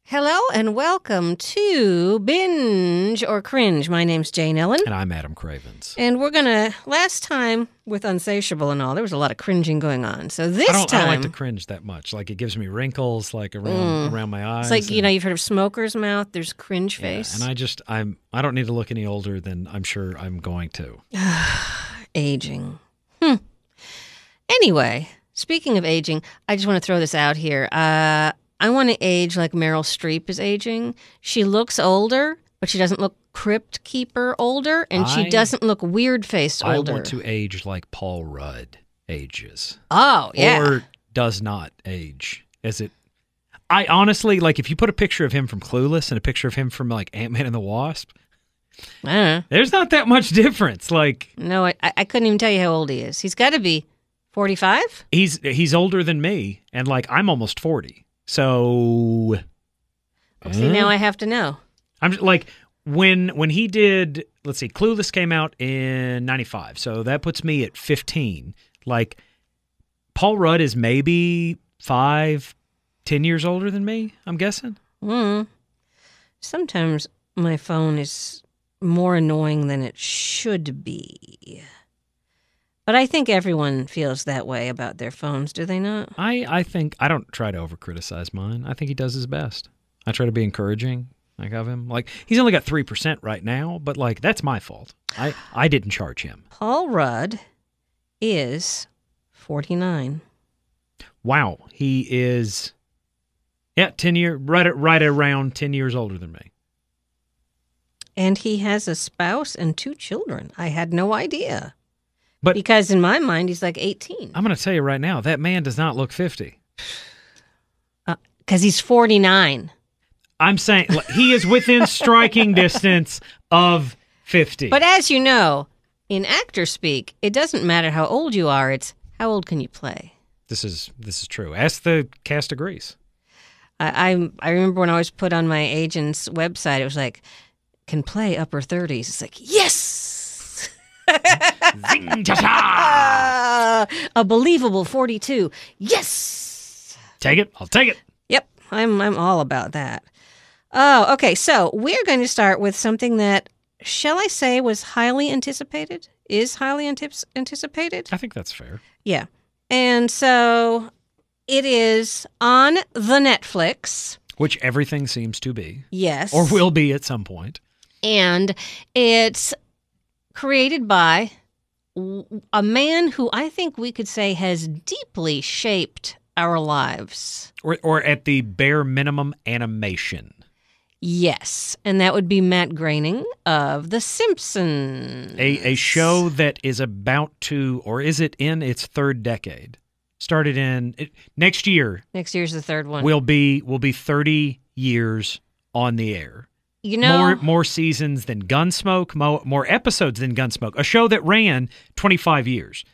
Hello and welcome to Binge or Cringe. My name's Jane Ellen. And I'm Adam Cravens. And we're going to, last time with Unsatiable and all, there was a lot of cringing going on. So this time... I don't like to cringe that much. Like, it gives me wrinkles, like, around my eyes. It's like, you've heard of smoker's mouth. There's cringe face. And I don't need to look any older than I'm sure I'm going to. Aging. Anyway, speaking of aging, I just want to throw this out here. I want to age like Meryl Streep is aging. She looks older, but she doesn't look Crypt Keeper older, and she doesn't look weird-faced older. I want to age like Paul Rudd ages. Oh, yeah. Or does not age. I honestly, like, if you put a picture of him from Clueless and a picture of him from, like, Ant-Man and the Wasp, I don't know. There's not that much difference. Like, no, I couldn't even tell you how old he is. He's got to be 45? He's older than me, and, like, I'm almost 40. So, see, now I have to know. I'm just, like, when he did, let's see, Clueless came out in 95, so that puts me at 15. Like, Paul Rudd is maybe 10 years older than me, I'm guessing. Sometimes my phone is more annoying than it should be. But I think everyone feels that way about their phones, do they not? I think, I don't try to over-criticize mine. I think he does his best. I try to be encouraging, like, of him. Like, he's only got 3% right now, but, like, that's my fault. I didn't charge him. Paul Rudd is 49. Wow. He is, 10 years, right around 10 years older than me. And he has a spouse and 2 children. I had no idea. But because in my mind, he's like 18. I'm going to tell you right now, that man does not look 50. Because he's 49. I'm saying he is within striking distance of 50. But as you know, in actor speak, it doesn't matter how old you are. It's how old can you play. This is true. Ask the cast of Grease. I remember when I was put on my agent's website, it was like, can play upper 30s. It's like, yes! A believable 42. Yes. Take it. I'll take it. Yep. I'm all about that. Oh, okay. So we're going to start with something that, shall I say, was highly anticipated? Is highly anticipated? I think that's fair. Yeah. And so it is on the Netflix. Which everything seems to be. Yes. Or will be at some point. And it's created by a man who I think we could say has deeply shaped our lives. Or at the bare minimum, animation. Yes, and that would be Matt Groening of The Simpsons. A show that is about to, or is it in its 3rd decade? Started in, next year. Next year's the 3rd one. Will be 30 years on the air. You know, more seasons than Gunsmoke, more episodes than Gunsmoke. A show that ran 25 years.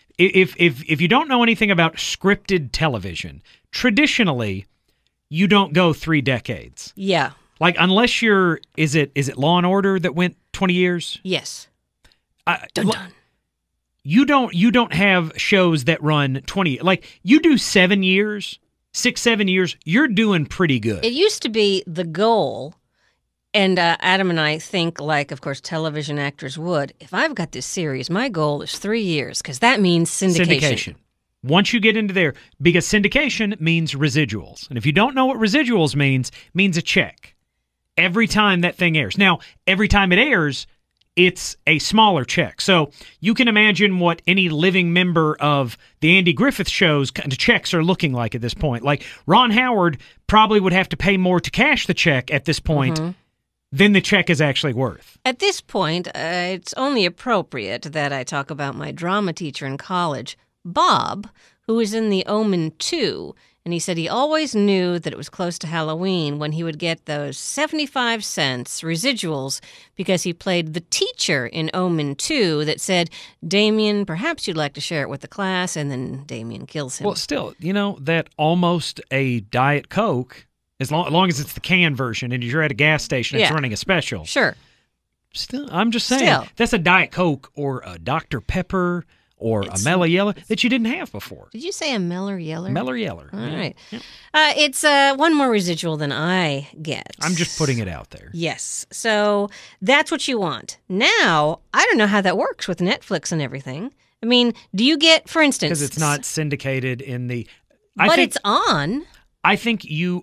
If you don't know anything about scripted television, traditionally, you don't go 3 decades. Yeah. Like, unless you're, is it Law and Order that went 20 years? Yes. Dun dun. You don't have shows that run 20. Like, you do 7 years, 6-7 years. You're doing pretty good. It used to be the goal. And Adam and I think, like, of course, television actors would. If I've got this series, my goal is 3 years, because that means syndication. Once you get into there, because syndication means residuals. And if you don't know what residuals means a check every time that thing airs. Now, every time it airs, it's a smaller check. So you can imagine what any living member of the Andy Griffith Show's kind of checks are looking like at this point. Like, Ron Howard probably would have to pay more to cash the check at this point than the check is actually worth. At this point, it's only appropriate that I talk about my drama teacher in college, Bob, who was in The Omen 2, and he said he always knew that it was close to Halloween when he would get those 75 cents residuals because he played the teacher in Omen 2 that said, Damien, perhaps you'd like to share it with the class, and then Damien kills him. Well, still, that almost a Diet Coke, as long as it's the can version and you're at a gas station, it's running a special. Sure. Still, I'm just saying, that's a Diet Coke or a Dr. Pepper or a Mellow Yeller that you didn't have before. Did you say a Meller Yeller? Meller Yeller. All right. It's one more residual than I get. I'm just putting it out there. Yes. So that's what you want. Now, I don't know how that works with Netflix and everything. I mean, do you get, for instance... Because it's not syndicated in the... But it's on. I think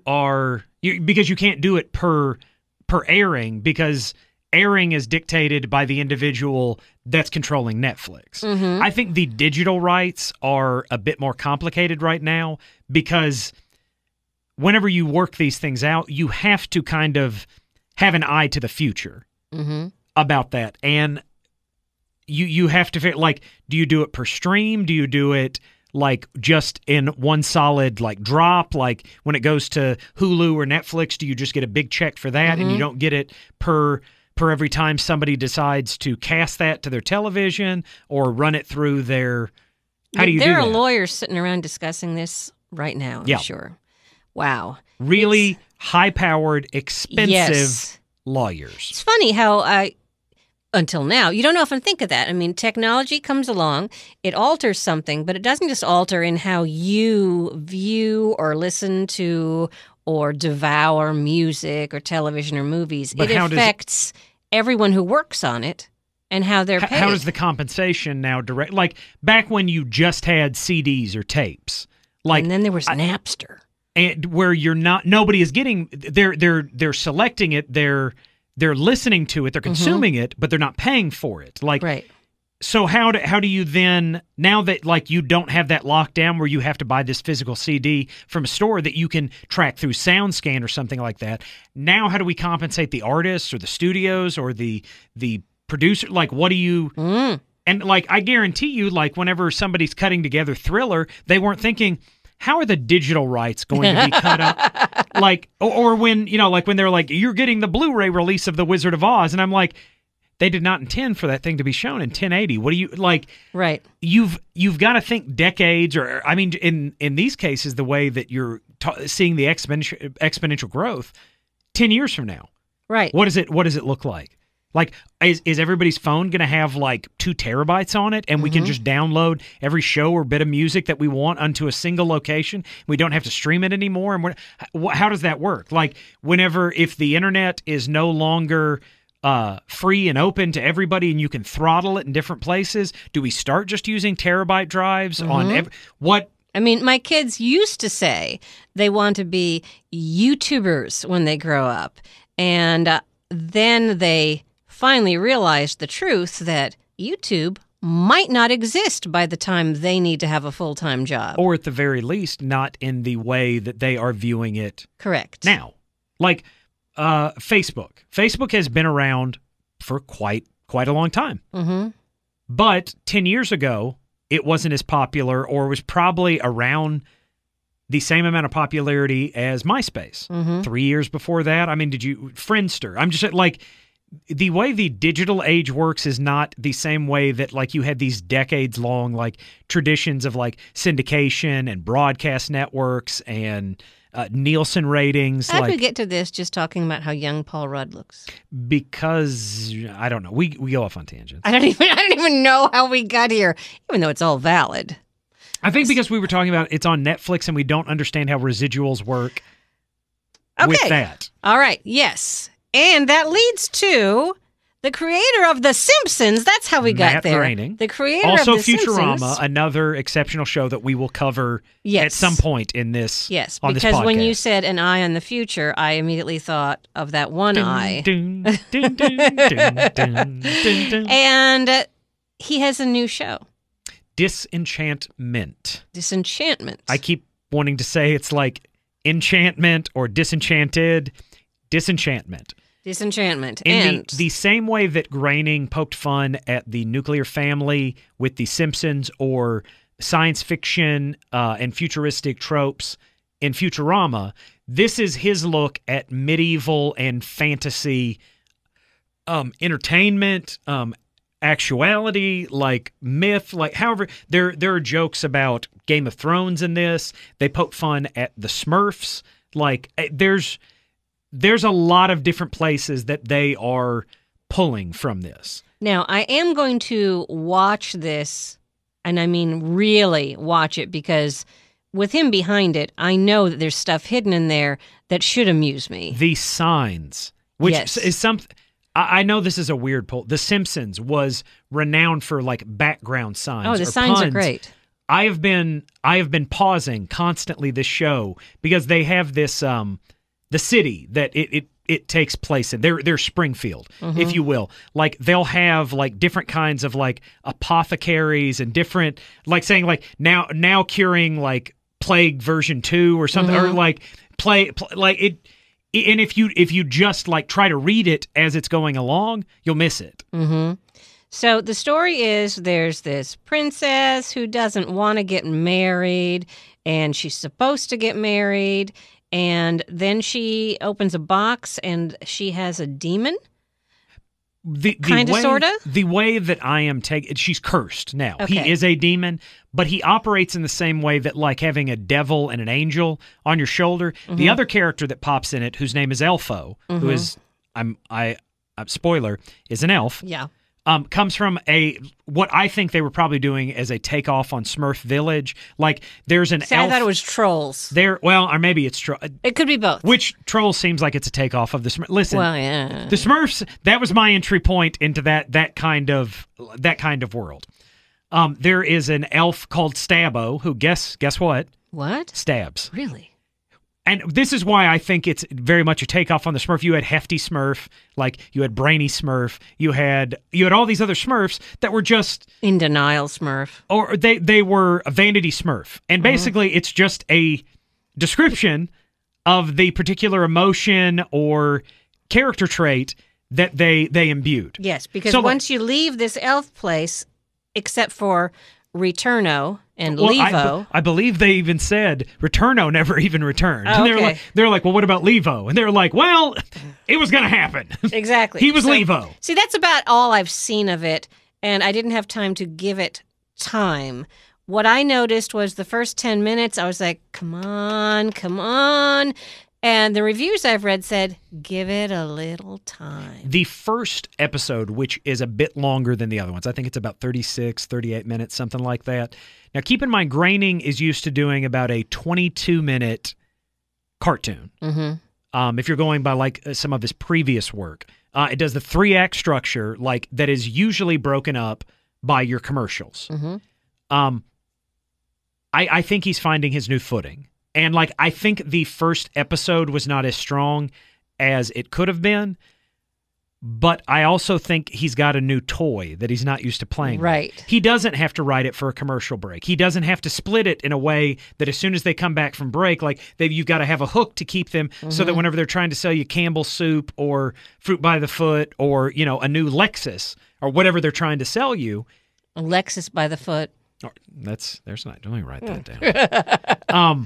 because you can't do it per airing, because airing is dictated by the individual that's controlling Netflix. Mm-hmm. I think the digital rights are a bit more complicated right now, because whenever you work these things out, you have to kind of have an eye to the future about that. And you have to figure, like, do you do it per stream? Do you do it like just in one solid like drop? Like when it goes to Hulu or Netflix, do you just get a big check for that and you don't get it per every time somebody decides to cast that to their television or run it through their... How do you do that? There are lawyers sitting around discussing this right now, I'm sure. Wow. Really high-powered, expensive lawyers. It's funny how until now, you don't often think of that. I mean, technology comes along, it alters something, but it doesn't just alter in how you view or listen to or devour music or television or movies. But it affects everyone who works on it and how they're paid. How does the compensation now direct? Like back when you just had CDs or tapes, like, and then there was Napster, and where nobody is getting. They're selecting it. They're listening to it, they're consuming it, but they're not paying for it. Like, right. So how do you then, now that like you don't have that lockdown where you have to buy this physical CD from a store that you can track through SoundScan or something like that, now how do we compensate the artists or the studios or the producer? Like, what do you... And like, I guarantee you, like whenever somebody's cutting together Thriller, they weren't thinking, how are the digital rights going to be cut up? Like, or when, like when they're like, you're getting the Blu-ray release of The Wizard of Oz. And I'm like, they did not intend for that thing to be shown in 1080. What do you, like, right? You've got to think decades, or, I mean, in these cases, the way that you're seeing the exponential growth 10 years from now. Right. What does it look like? Like, is everybody's phone going to have like 2 terabytes on it, and we can just download every show or bit of music that we want onto a single location? We don't have to stream it anymore. And how does that work? Like, if the internet is no longer free and open to everybody, and you can throttle it in different places, do we start just using terabyte drives on what? I mean, my kids used to say they want to be YouTubers when they grow up, and then they finally realized the truth that YouTube might not exist by the time they need to have a full-time job. Or at the very least, not in the way that they are viewing it. Correct. Now, like Facebook. Facebook has been around for quite a long time. But 10 years ago, it wasn't as popular, or was probably around the same amount of popularity as MySpace. 3 years before that, I mean, Friendster? I'm just like... The way the digital age works is not the same way that like you had these decades-long like traditions of like syndication and broadcast networks and Nielsen ratings. How did we get to this just talking about how young Paul Rudd looks? Because I don't know. We go off on tangents. I don't even know how we got here, even though it's all valid. I think because we were talking about it's on Netflix and we don't understand how residuals work with that. All right. Yes. And that leads to the creator of The Simpsons. That's how we got there. Groening. The creator also of The Futurama, Simpsons. Another exceptional show that we will cover at some point in this. Yes, on because this podcast. When you said an eye on the future, I immediately thought of that one eye. And he has a new show. Disenchantment. I keep wanting to say it's like enchantment or disenchanted. Disenchantment. And the same way that Groening poked fun at the nuclear family with The Simpsons, or science fiction and futuristic tropes in Futurama, this is his look at medieval and fantasy entertainment, actuality, like myth, like however, there are jokes about Game of Thrones in this. They poke fun at the Smurfs. Like there's a lot of different places that they are pulling from this. Now, I am going to watch this And I mean, really watch it, because with him behind it, I know that there's stuff hidden in there that should amuse me. The signs, which Yes. is something. I know this is a weird poll. The Simpsons was renowned for like background signs. Oh, the or signs are puns. great. I have been pausing constantly this show because they have this the city that it takes place in. They're Springfield, if you will. Like they'll have like different kinds of like apothecaries and different, like saying like now curing like plague version 2 or something, or like play like it. And if you just like try to read it as it's going along, you'll miss it. So the story is there's this princess who doesn't want to get married, and she's supposed to get married, and then she opens a box and she has a demon. Kinda, sorta? The way that I am taking, she's cursed now. Okay. He is a demon, but he operates in the same way that like having a devil and an angel on your shoulder. The other character that pops in it, whose name is Elfo, who is spoiler, is an elf. Yeah. Comes from what I think they were probably doing as a takeoff on Smurf Village. Like there's an See, elf. I thought it was trolls. There, well, or maybe it's It could be both. which Trolls seems like it's a takeoff of the Smurf. Listen, Well, yeah. the Smurfs. That was my entry point into that kind of world. There is an elf called Stabbo who guess what What? stabs. Really? And this is why I think it's very much a takeoff on the Smurf. You had Hefty Smurf, like you had Brainy Smurf, you had all these other Smurfs that were just, In denial, Smurf. or they were a vanity Smurf. And basically it's just a description of the particular emotion or character trait that they imbued. Yes, because So, like- once you leave this elf place, except for Returno and Well, Levo. I believe they even said Returno never even returned. Oh, And okay. they're like, well, what about Levo? And they're like, well, it was going to happen. Exactly. He was Levo. See, that's about all I've seen of it, and I didn't have time to give it time. What I noticed was the first 10 minutes, I was like, come on, come on. And the reviews I've read said, give it a little time. The first episode, which is a bit longer than the other ones, I think it's about 36, 38 minutes, something like that. Now, keep in mind, Groening is used to doing about a 22-minute cartoon. If you're going by like some of his previous work, it does the 3-act structure, like that is usually broken up by your commercials. I think he's finding his new footing. And like I think the first episode was not as strong as it could have been, but I also think he's got a new toy that he's not used to playing with. Right. He doesn't have to write it for a commercial break. He doesn't have to split it in a way that as soon as they come back from break, like you've got to have a hook to keep them so that whenever they're trying to sell you Campbell's soup or Fruit by the Foot or, a new Lexus or whatever they're trying to sell you. Alexis by the foot. Let me write that down.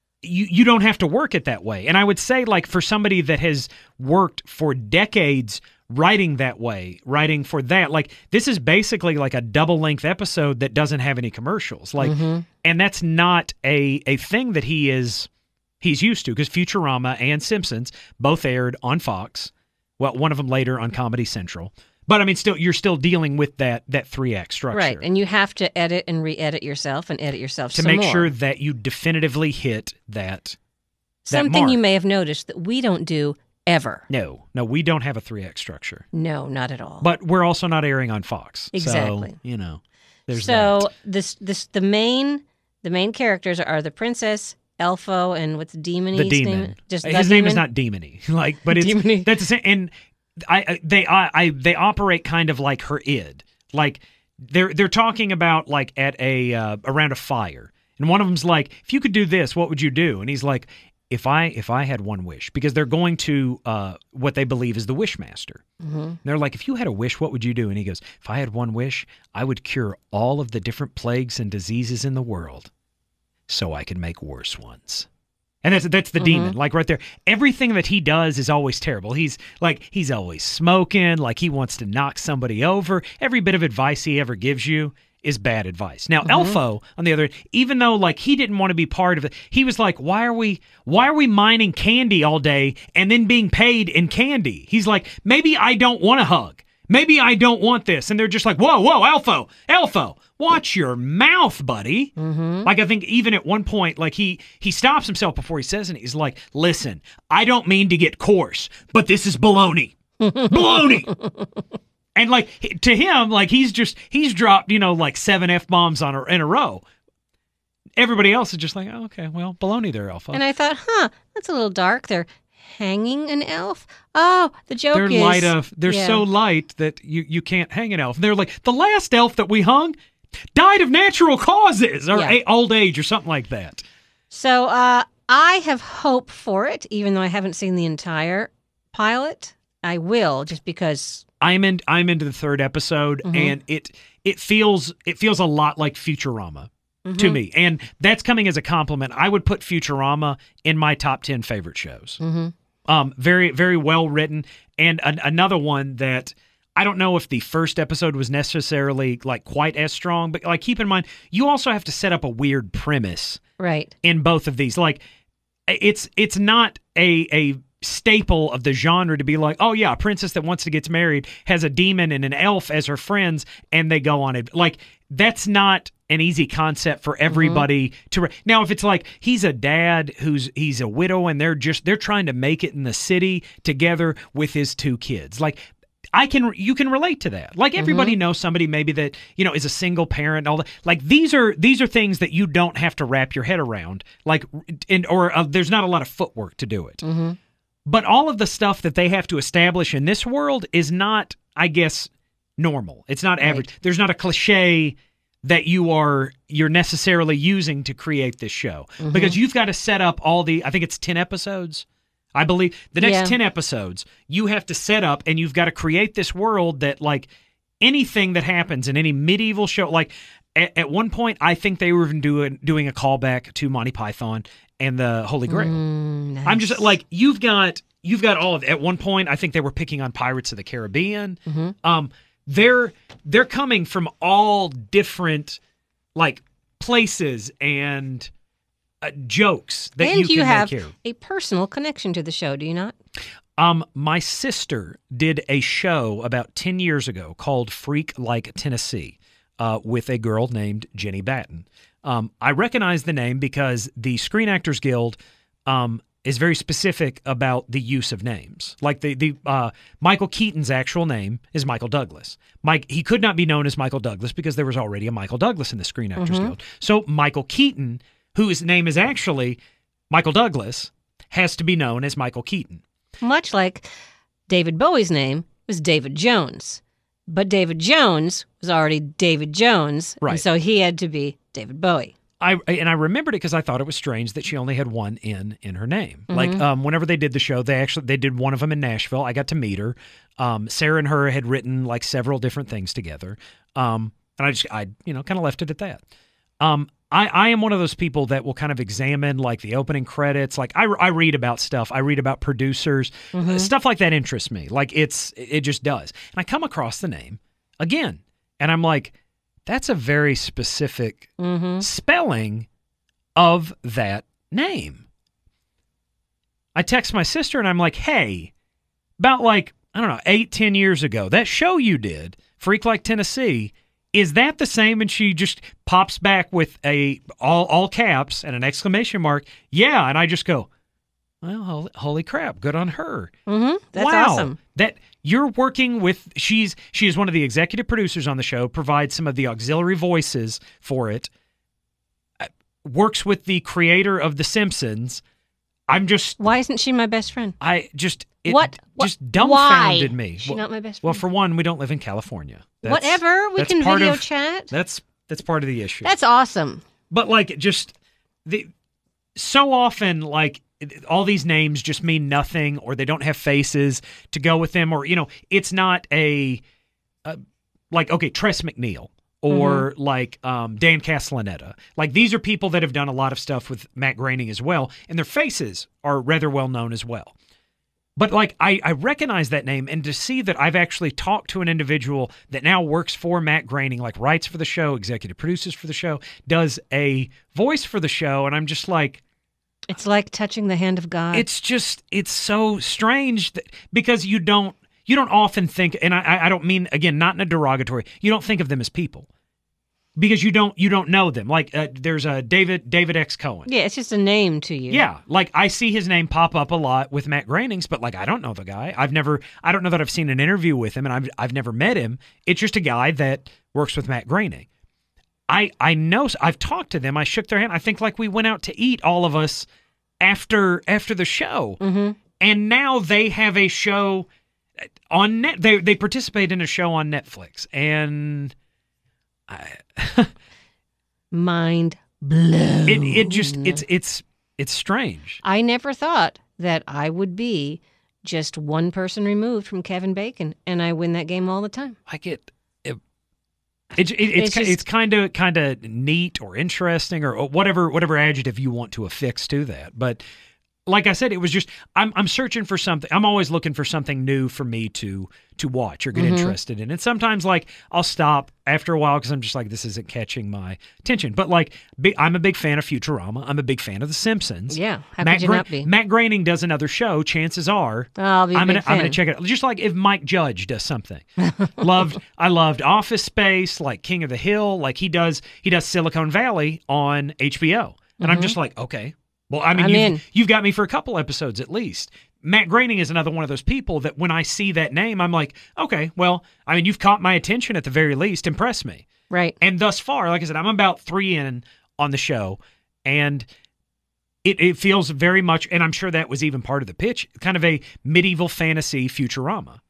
You don't have to work it that way. And I would say, like, for somebody that has worked for decades writing that way, writing for that, like, this is basically like a double-length episode that doesn't have any commercials. Like, and that's not a thing that he's used to, because Futurama and Simpsons both aired on Fox. Well, one of them later on Comedy Central. But I mean, you're still dealing with that 3-act structure. Right, and you have to edit and re-edit yourself and edit yourself to some make more. sure that you definitively hit that Something mark. you may have noticed that we don't do ever. No, we don't have a 3-act structure. No, not at all. But we're also not airing on Fox. Exactly. So, there's so that. the main characters are the princess, Elfo, and what's Demony? The demon. Name? Just the His name is demon? not Demony. Like, but it's Demony. that's the same. And they operate kind of like her id. Like they're talking about like at around a fire, and one of them's like, if you could do this, what would you do? And he's like, if I had one wish, because they're going to what they believe is the Wishmaster. And they're like, if you had a wish, what would you do? And he goes, if I had one wish, I would cure all of the different plagues and diseases in the world, so I could make worse ones. And that's the demon, like right there. Everything that he does is always terrible. He's always smoking, like he wants to knock somebody over. Every bit of advice he ever gives you is bad advice. Now, Elfo, on the other hand, even though like he didn't want to be part of it, he was like, why are we mining candy all day and then being paid in candy? He's like, maybe I don't want a hug. Maybe I don't want this. And they're just like, whoa, Elfo, watch your mouth, buddy. Mm-hmm. Like, I think even at one point, like he stops himself before he says it. He's like, listen, I don't mean to get coarse, but this is baloney. Baloney. And like, to him, like he's dropped, like 7 F-bombs in a row. Everybody else is just like, oh, okay, well, baloney there, Elfo. And I thought, that's a little dark. They're hanging an elf? Oh, the joke they're so light that you can't hang an elf. They're like, the last elf that we hung died of natural causes or old age or something like that. So I have hope for it, even though I haven't seen the entire pilot. I will, just because I'm into the 3rd episode, and it feels a lot like Futurama to me, and that's coming as a compliment. I would put Futurama in my top 10 favorite shows. Very, very well written, and another one that I don't know if the first episode was necessarily like quite as strong, but like keep in mind you also have to set up a weird premise, right? In both of these, like it's not a staple of the genre to be like, oh yeah, a princess that wants to get married has a demon and an elf as her friends, and they go on it. Like that's not an easy concept for everybody to. Now, if it's like he's a dad he's a widow and they're trying to make it in the city together with his 2 kids, like you can relate to that. Like everybody knows somebody maybe that is a single parent and all that. Like these are things that you don't have to wrap your head around. Like there's not a lot of footwork to do it. But all of the stuff that they have to establish in this world is not, I guess, normal. It's not average. Right. There's not a cliche that you're necessarily using to create this show. Because you've got to set up I think it's 10 episodes. I believe the next 10 episodes, you have to set up and you've got to create this world that, like, anything that happens in any medieval show, like at one point, I think they were even doing a callback to Monty Python and the Holy Grail. Nice. I'm just like, you've got all of it. At one point, I think they were picking on Pirates of the Caribbean. They're coming from all different like places and jokes that you can have make here. A personal connection to the show, do you not? My sister did a show about 10 years ago called Freak Like Tennessee with a girl named Jenny Batten. I recognize the name because the Screen Actors Guild is very specific about the use of names. Like the Michael Keaton's actual name is Michael Douglas. He could not be known as Michael Douglas because there was already a Michael Douglas in the Screen Actors Guild. So Michael Keaton, whose name is actually Michael Douglas, has to be known as Michael Keaton. Much like David Bowie's name was David Jones. But David Jones was already David Jones, right. And so he had to be David Bowie. I remembered it because I thought it was strange that she only had one N in her name. Like whenever they did the show, they did one of them in Nashville. I got to meet her. Sarah and her had written like several different things together. And I kind of left it at that. I am one of those people that will kind of examine like the opening credits. Like I read about stuff. I read about producers. Stuff like that interests me. Like it just does. And I come across the name again, and I'm like, that's a very specific spelling of that name. I text my sister and I'm like, hey, about like, I don't know, 8-10 years ago, that show you did, Freak Like Tennessee, is that the same? And she just pops back with a all caps and an exclamation mark. Yeah. And I just go, well, holy crap, good on her. That's wow. awesome. That you're working with, she is one of the executive producers on the show, provides some of the auxiliary voices for it, works with the creator of The Simpsons. Why isn't she my best friend? Just dumbfounded Why? me. Is she not my best friend? Well, for one, we don't live in California. Whatever, we can video chat. That's part of the issue. That's awesome. But like, so often, like, all these names just mean nothing, or they don't have faces to go with them, or it's not like, okay, Tress MacNeille or like Dan Castellaneta. Like, these are people that have done a lot of stuff with Matt Groening as well, and their faces are rather well known as well. But like, I recognize that name, and to see that I've actually talked to an individual that now works for Matt Groening, like writes for the show, executive produces for the show, does a voice for the show, and I'm just like, it's like touching the hand of God. It's so strange because you don't you don't often think, and I don't mean, again, not in a derogatory, you don't think of them as people. Because you don't know them. Like there's a David X. Cohen. Yeah, it's just a name to you. Yeah, like I see his name pop up a lot with Matt Groening's, but like I don't know the guy. I don't know that I've seen an interview with him, and I've never met him. It's just a guy that works with Matt Groening. I know, I've talked to them. I shook their hand. I think like we went out to eat, all of us, after the show, and now they have a show on net. They participate in a show on Netflix, and mind blown. It's strange. I never thought that I would be just one person removed from Kevin Bacon, and I win that game all the time. Like it's kind of neat or interesting or whatever adjective you want to affix to that. But like I said, it was just I'm searching for something. I'm always looking for something new for me to watch or get interested in. And sometimes like I'll stop after a while because I'm just like, this isn't catching my attention. But like I'm a big fan of Futurama. I'm a big fan of The Simpsons. Yeah, how could you not be? Matt Groening does another show. Chances are I'm gonna check it out. Just like if Mike Judge does something. I loved Office Space, like King of the Hill. Like he does Silicon Valley on HBO, and I'm just like, okay. Well, I mean, you've got me for a couple episodes at least. Matt Groening is another one of those people that when I see that name, I'm like, okay, well, I mean, you've caught my attention at the very least. Impress me. Right. And thus far, like I said, I'm about 3 in on the show, and it feels very much, and I'm sure that was even part of the pitch, kind of a medieval fantasy Futurama.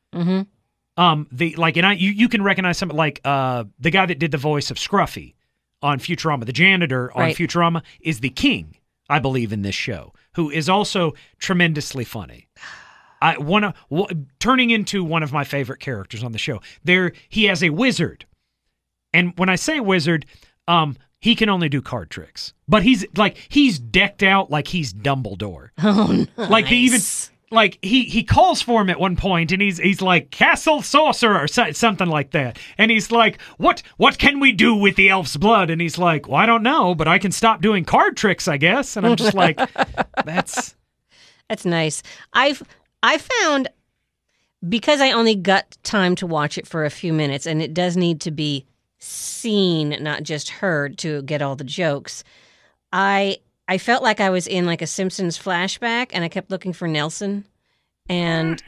You can recognize something like the guy that did the voice of Scruffy on Futurama, the janitor on Futurama, is the king, I believe, in this show, who is also tremendously funny. Turning into one of my favorite characters on the show. He has a wizard, and when I say wizard, he can only do card tricks, but he's decked out like he's Dumbledore. Oh, nice. Like he calls for him at one point, and he's like Castle Sorcerer or something like that, and he's like, what can we do with the elf's blood? And he's like, well, I don't know, but I can stop doing card tricks, I guess. And I'm just like, that's nice. I found, because I only got time to watch it for a few minutes, and it does need to be seen, not just heard, to get all the jokes. I felt like I was in like a Simpsons flashback, and I kept looking for Nelson, and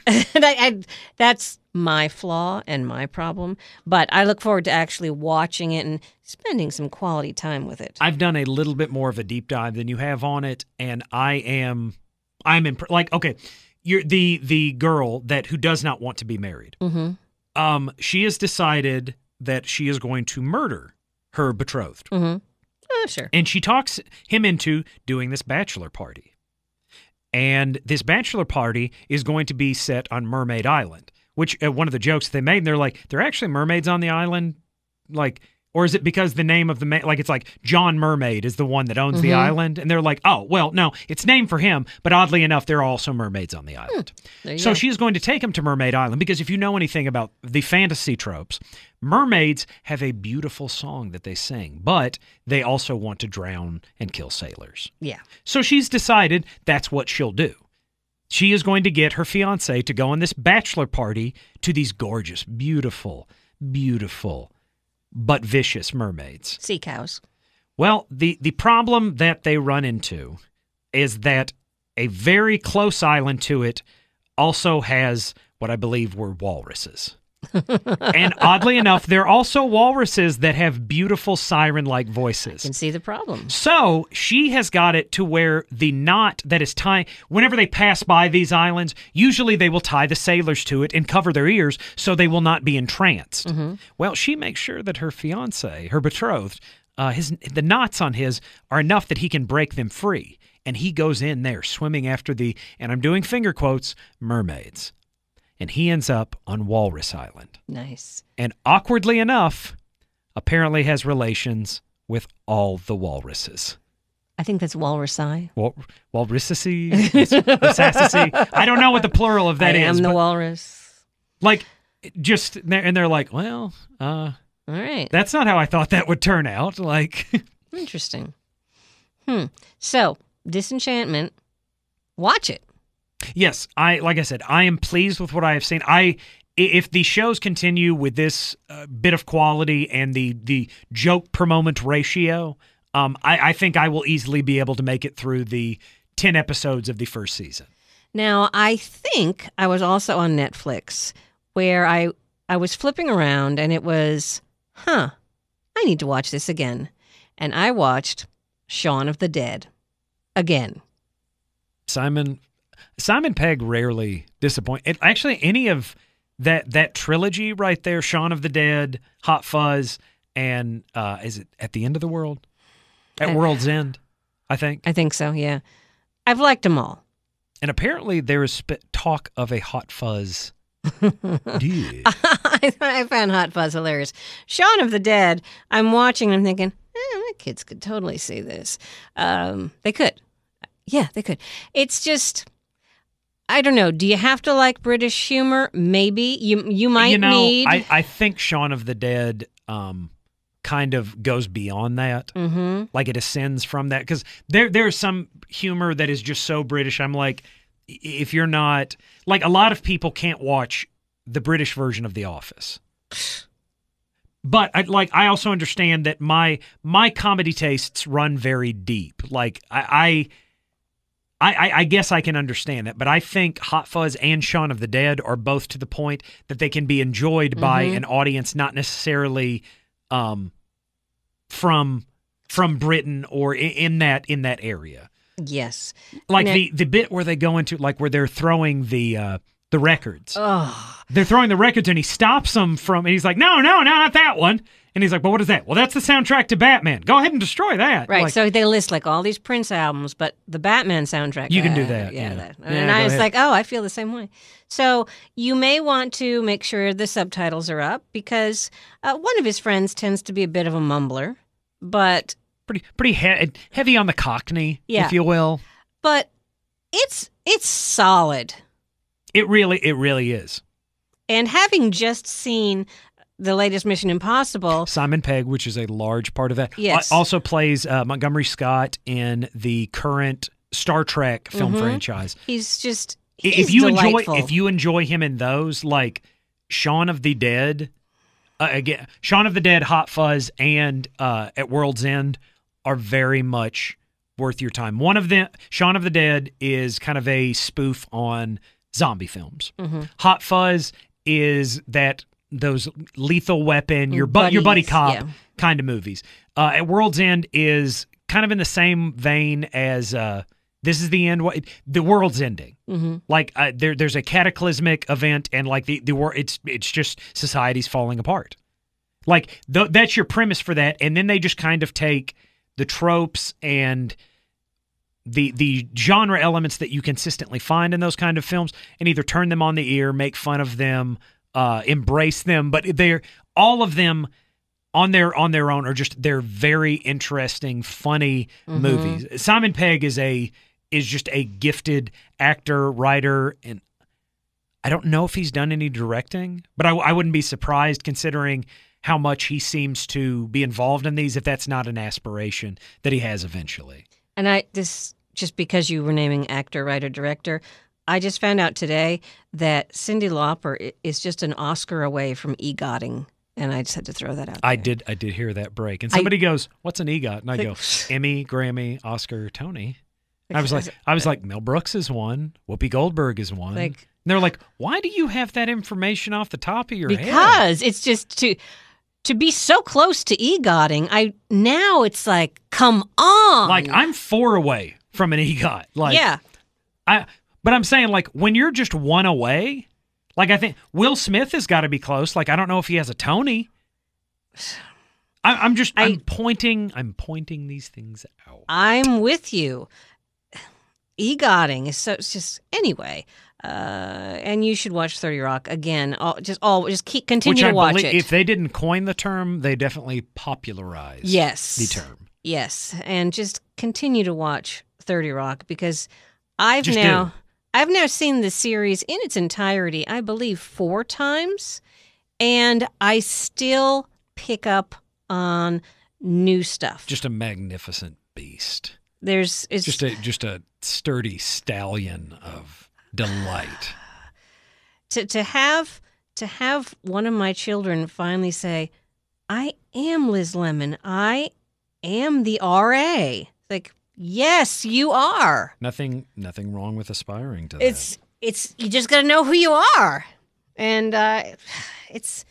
that's my flaw and my problem. But I look forward to actually watching it and spending some quality time with it. I've done a little bit more of a deep dive than you have on it, and I'm impressed. Like, okay, you're the girl who does not want to be married. She has decided that she is going to murder her betrothed. Sure. And she talks him into doing this bachelor party. And this bachelor party is going to be set on Mermaid Island, which one of the jokes they made, and they're like, there are actually mermaids on the island? Like, or is it because the name of the like it's like John Mermaid is the one that owns the island? And they're like, oh, well, no, it's named for him, but oddly enough, there are also mermaids on the island. So she's going to take him to Mermaid Island, because if you know anything about the fantasy tropes, mermaids have a beautiful song that they sing, but they also want to drown and kill sailors. Yeah. So she's decided that's what she'll do. She is going to get her fiance to go on this bachelor party to these gorgeous, beautiful, but vicious mermaids. Sea cows. Well, the problem that they run into is that a very close island to it also has what I believe were walruses. And oddly enough, there are also walruses that have beautiful siren-like voices. I can see the problem. So she has got it to where the knot that is tying, whenever they pass by these islands, usually they will tie the sailors to it and cover their ears so they will not be entranced. Well, she makes sure that her fiancé, her betrothed, the knots on his are enough that he can break them free. And he goes in there swimming after and I'm doing finger quotes, mermaids. And he ends up on Walrus Island. Nice. And awkwardly enough, apparently has relations with all the walruses. I think that's walrusi. Walrusacy? I don't know what the plural of that is. I am the walrus. Like, just, and they're like, well, all right. That's not how I thought that would turn out. Like, interesting. So, Disenchantment, watch it. Yes, like I said, I am pleased with what I have seen. If the shows continue with this bit of quality and the joke per moment ratio, I think I will easily be able to make it through the 10 episodes of the first season. Now, I think I was also on Netflix where I was flipping around and it was, I need to watch this again. And I watched Shaun of the Dead again. Simon Pegg rarely disappoints. Actually, any of that trilogy right there, Shaun of the Dead, Hot Fuzz, and is it At the End of the World? At World's End, I think. I think so, yeah. I've liked them all. And apparently there is talk of a Hot Fuzz. Yeah. I found Hot Fuzz hilarious. Shaun of the Dead, I'm watching and I'm thinking, my kids could totally see this. They could. Yeah, they could. It's just, I don't know. Do you have to like British humor? Maybe. You might need. I think Shaun of the Dead kind of goes beyond that. Mm-hmm. Like it ascends from that. Because there's some humor that is just so British. I'm like, if you're not, like a lot of people can't watch the British version of The Office. But I also understand that my comedy tastes run very deep. Like I guess I can understand that, but I think Hot Fuzz and Shaun of the Dead are both to the point that they can be enjoyed by an audience not necessarily from Britain or in that area. Yes. Like the bit where they go into where they're throwing the records. Oh. They're throwing the records and he stops them and he's like, no, not that one. And he's like, well, what is that? Well, that's the soundtrack to Batman. Go ahead and destroy that. Right. So they list all these Prince albums, but the Batman soundtrack. You can do that. Yeah. That. And I was like, I feel the same way. So you may want to make sure the subtitles are up because one of his friends tends to be a bit of a mumbler, but pretty heavy on the Cockney, if you will. But it's solid. It really is. And having just seen the latest Mission Impossible, Simon Pegg, which is a large part of that, yes, also plays Montgomery Scott in the current Star Trek film franchise. He's delightful. If you enjoy him in those, like Shaun of the Dead, Shaun of the Dead, Hot Fuzz, and At World's End are very much worth your time. One of them, Shaun of the Dead, is kind of a spoof on zombie films. Mm-hmm. Hot Fuzz is those Lethal Weapon, your buddy cop kind of movies. At World's End is kind of in the same vein as This Is the End. The world's ending. Mm-hmm. Like there's a cataclysmic event, and like the world, it's just society's falling apart. Like that's your premise for that, and then they just kind of take the tropes and the genre elements that you consistently find in those kind of films and either turn them on the ear, make fun of them, embrace them, but they're all of them on their own they're very interesting, funny movies. Simon Pegg is just a gifted actor, writer, and I don't know if he's done any directing, but I wouldn't be surprised considering how much he seems to be involved in these if that's not an aspiration that he has eventually. And just because you were naming actor, writer, director, I just found out today that Cyndi Lauper is just an Oscar away from EGOTing, and I just had to throw that out there. I did hear that break, and somebody goes, "What's an EGOT?" And I go, "Emmy, Grammy, Oscar, Tony." I was like, Mel Brooks is one, Whoopi Goldberg is one. And they're like, "Why do you have that information off the top of your head?" Because it's just to be so close to EGOTing. Now it's like, come on, like I'm 4 away from an EGOT. Like, yeah, But I'm saying, like, when you're just 1 away, like, I think Will Smith has got to be close. Like, I don't know if he has a Tony. I'm pointing these things out. I'm with you. EGOTing is anyway. And you should watch 30 Rock again. Continue to watch it. If they didn't coin the term, they definitely popularized the term. Yes, and just continue to watch 30 Rock because I've now seen the series in its entirety, I believe 4 times, and I still pick up on new stuff. Just a magnificent beast. It's just a sturdy stallion of delight. To have one of my children finally say, "I am Liz Lemon. I am the RA." Like, yes, you are. Nothing wrong with aspiring to that. It's you just got to know who you are, and it's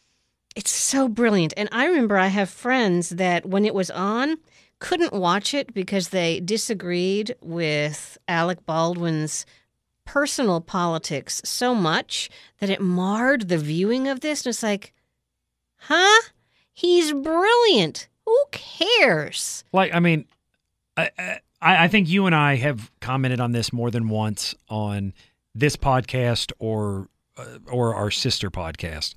so brilliant. And I remember I have friends that when it was on couldn't watch it because they disagreed with Alec Baldwin's personal politics so much that it marred the viewing of this. And it's like, huh? He's brilliant. Who cares? Like, I mean, I think you and I have commented on this more than once on this podcast or our sister podcast.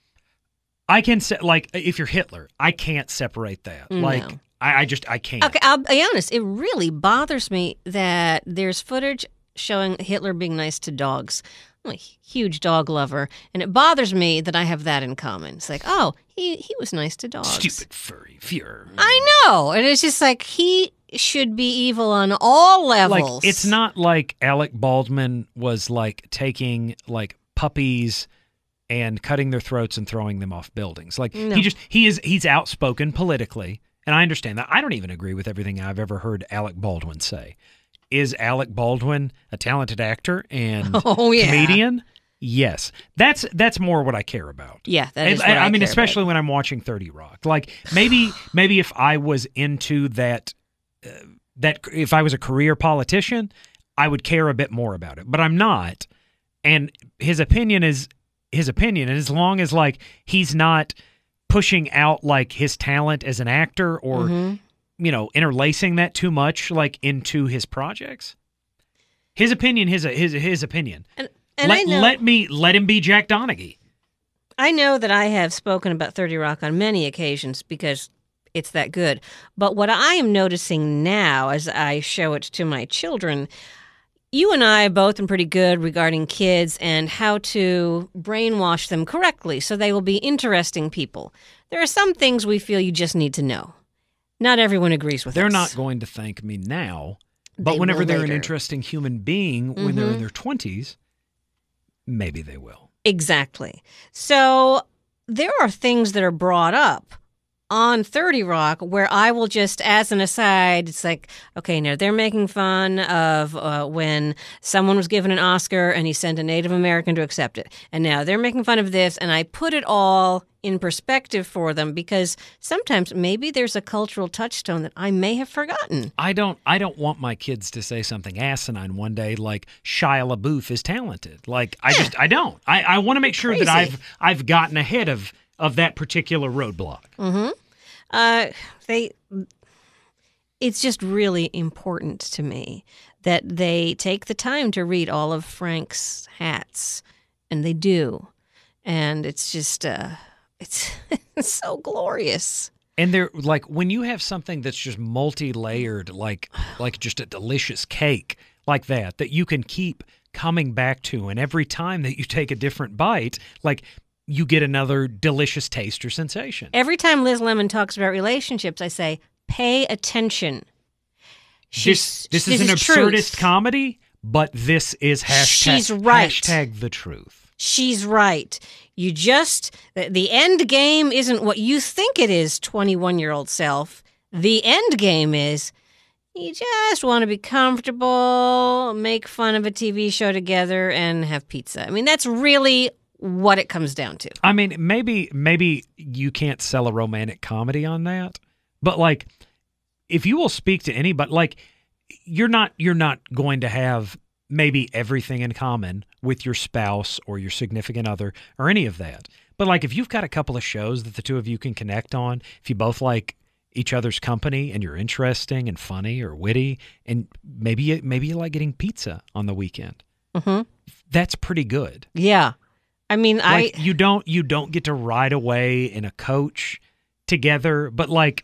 I can say, like, if you're Hitler, I can't separate that. No. Like, I can't. Okay, I'll be honest. It really bothers me that there's footage showing Hitler being nice to dogs. I'm a huge dog lover, and it bothers me that I have that in common. It's like, oh, he was nice to dogs. Stupid furry Fuhrer. I know, and it's just like he should be evil on all levels. Like, it's not like Alec Baldwin was like taking like puppies and cutting their throats and throwing them off buildings. Like, No. he's outspoken politically, and I understand that. I don't even agree with everything I've ever heard Alec Baldwin say. Is Alec Baldwin a talented actor and comedian? Yes. That's more what I care about. Yeah, that is what I mean, care especially about. when I'm watching 30 Rock. Like, maybe if I was into that if I was a career politician, I would care a bit more about it. But I'm not. And his opinion is his opinion. And as long as, like, he's not pushing out, like, his talent as an actor or you know, interlacing that too much, like, into his projects. His opinion, his opinion. And let him be Jack Donaghy. I know that I have spoken about 30 Rock on many occasions because it's that good. But what I am noticing now as I show it to my children, you and I both are pretty good regarding kids and how to brainwash them correctly so they will be interesting people. There are some things we feel you just need to know. Not everyone agrees with us. They're not going to thank me now, but They whenever will they're an later. interesting human being, when they're in their 20s, maybe they will. Exactly. So there are things that are brought up on 30 Rock where I will just, as an aside, it's like, okay, now they're making fun of when someone was given an Oscar and he sent a Native American to accept it. And now they're making fun of this, and I put it all in perspective for them because sometimes maybe there's a cultural touchstone that I may have forgotten. I don't want my kids to say something asinine one day like Shia LaBeouf is talented. Like, I don't. I want to make sure that Crazy. I've gotten ahead of that particular roadblock. It's just really important to me that they take the time to read all of Frank's hats, and they do. And it's just, it's so glorious. And they're like, when you have something that's just multi-layered, like just a delicious cake like that you can keep coming back to, and every time that you take a different bite, like, you get another delicious taste or sensation. Every time Liz Lemon talks about relationships, I say, pay attention. This is an absurdist comedy, but this is She's right. hashtag the truth. She's right. You just, the end game isn't what you think it is, 21-year-old self. The end game is you just want to be comfortable, make fun of a TV show together, and have pizza. I mean, that's really what it comes down to. I mean, maybe you can't sell a romantic comedy on that, but, like, if you will speak to anybody, like, you're not going to have maybe everything in common with your spouse or your significant other or any of that. But, like, if you've got a couple of shows that the two of you can connect on, if you both like each other's company and you're interesting and funny or witty, and maybe you like getting pizza on the weekend, that's pretty good. Yeah. I mean, Like, you don't get to ride away in a coach together, but, like,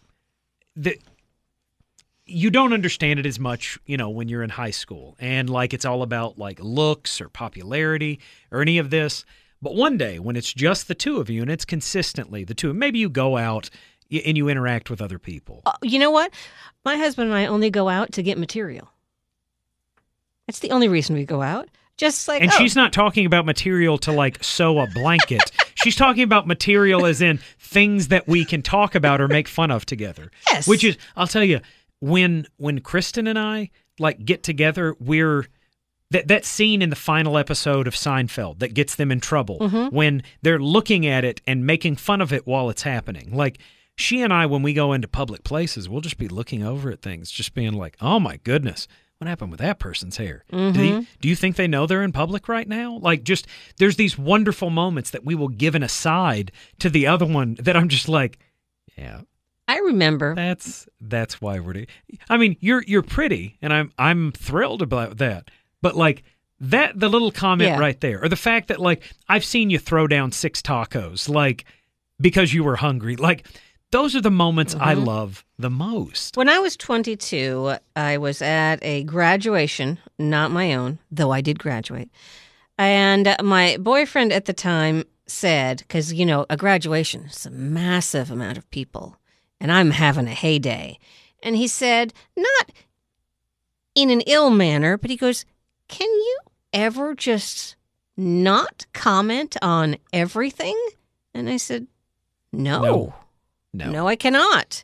you don't understand it as much, you know, when you're in high school, and, like, it's all about, like, looks or popularity or any of this. But one day when it's just the two of you and it's consistently the two, maybe you go out and you interact with other people. You know what? My husband and I only go out to get material. That's the only reason we go out. Just like, And she's not talking about material to like sew a blanket. She's talking about material as in things that we can talk about or make fun of together. Yes. Which is, I'll tell you, when Kristen and I like get together, we're that scene in the final episode of Seinfeld that gets them in trouble when they're looking at it and making fun of it while it's happening. Like she and I, when we go into public places, we'll just be looking over at things, just being like, "Oh my goodness, what happened with that person's hair? Do you think they know they're in public right now?" Like, just there's these wonderful moments that we will give an aside to the other one that I'm just like, yeah. I remember. That's why we're. I mean, you're pretty, and I'm thrilled about that. But like the little comment right there, or the fact that like I've seen you throw down 6 tacos, like because you were hungry. Like those are the moments I love the most. When I was 22, I was at a graduation, not my own, though I did graduate. And my boyfriend at the time said, because, you know, a graduation is a massive amount of people, and I'm having a heyday. And he said, not in an ill manner, but he goes, "Can you ever just not comment on everything?" And I said, No, I cannot.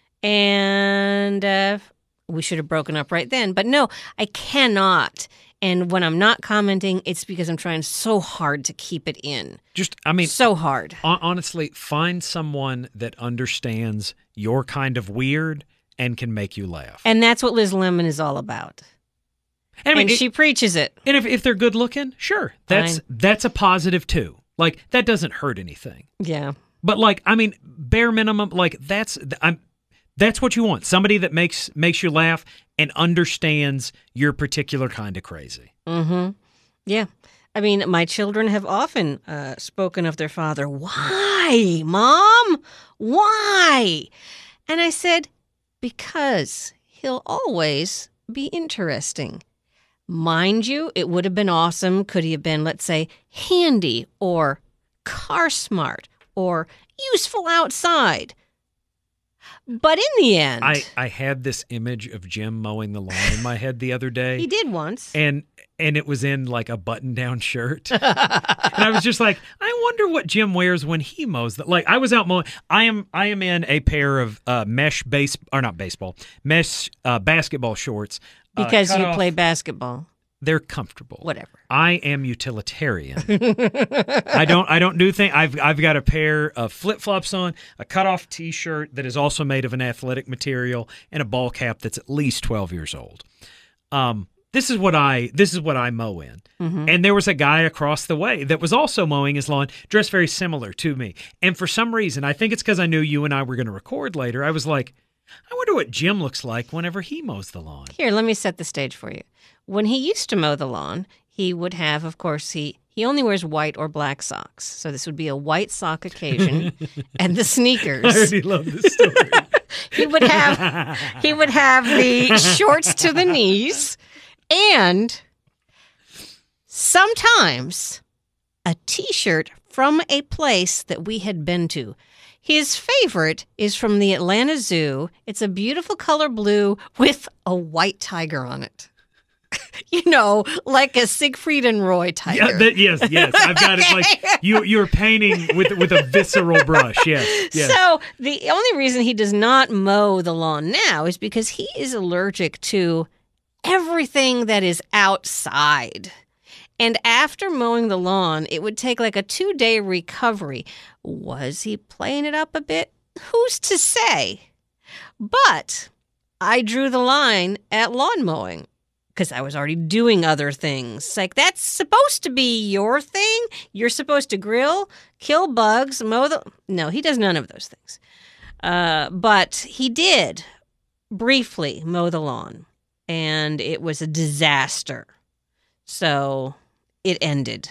And we should have broken up right then. But no, I cannot. And when I'm not commenting, it's because I'm trying so hard to keep it in. So hard. Honestly, find someone that understands your kind of weird and can make you laugh. And that's what Liz Lemon is all about. And she preaches it. And if they're good looking, sure. That's a positive too. Like, that doesn't hurt anything. Yeah. But like, I mean, bare minimum, like that's what you want. Somebody that makes you laugh and understands your particular kind of crazy. Mm-hmm. Yeah. I mean, my children have often spoken of their father. "Why, Mom? Why?" And I said, "Because he'll always be interesting." Mind you, it would have been awesome could he have been, let's say, handy or car smart or useful outside. But in the end... I had this image of Jim mowing the lawn in my head the other day. He did once. And it was in like a button-down shirt. And I was just like, I wonder what Jim wears when he mows the... Like, I was out mowing... I am in a pair of mesh basketball shorts. Because you play basketball. They're comfortable. Whatever. I am utilitarian. I don't do things. I've got a pair of flip-flops on, a cutoff T-shirt that is also made of an athletic material, and a ball cap that's at least 12 years old. This is what I mow in. Mm-hmm. And there was a guy across the way that was also mowing his lawn, dressed very similar to me. And for some reason, I think it's because I knew you and I were going to record later, I was like, I wonder what Jim looks like whenever he mows the lawn. Here, let me set the stage for you. When he used to mow the lawn, he would have, of course, he only wears white or black socks. So this would be a white sock occasion and the sneakers. I already love this story. He would have the shorts to the knees and sometimes a T-shirt from a place that we had been to. His favorite is from the Atlanta Zoo. It's a beautiful color blue with a white tiger on it. You know, like a Siegfried and Roy tiger. Yeah, yes. I've got it. Like you're painting with a visceral brush. Yes. So the only reason he does not mow the lawn now is because he is allergic to everything that is outside. And after mowing the lawn, it would take like a 2-day recovery. Was he playing it up a bit? Who's to say? But I drew the line at lawn mowing because I was already doing other things. Like, that's supposed to be your thing. You're supposed to grill, kill bugs, mow the... No, he does none of those things. But he did briefly mow the lawn, and it was a disaster. So... it ended.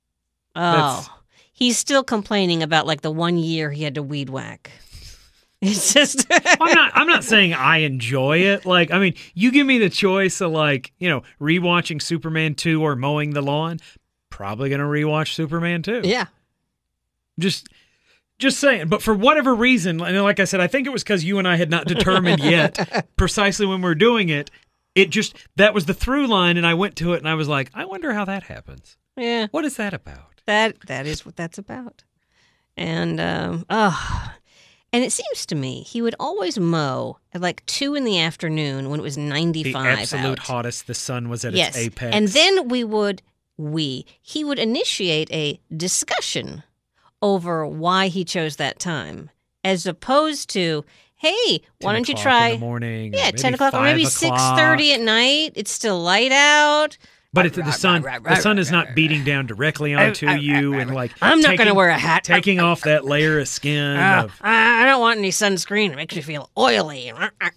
He's still complaining about like the 1 year he had to weed whack. It's just I'm not saying I enjoy it. Like, I mean, you give me the choice of like, you know, rewatching Superman 2 or mowing the lawn, probably going to rewatch Superman 2. Yeah. Just saying. But for whatever reason, and like I said, I think it was because you and I had not determined yet precisely when we were doing it, that was the through line, and I went to it and I was like, I wonder how that happens. Yeah. What is that about? That is what that's about. And and it seems to me he would always mow at like 2 in the afternoon when it was 95 The absolute out. hottest. The sun was at Yes. its apex. And then he would initiate a discussion over why he chose that time, as opposed to, hey, why don't you 10 o'clock try in the morning? Yeah, or 10 o'clock or maybe 6:30 at night. It's still light out. But the sun is not beating down directly onto you and like I'm not going to wear a hat. taking off that layer of skin. I don't want any sunscreen. It makes me feel oily.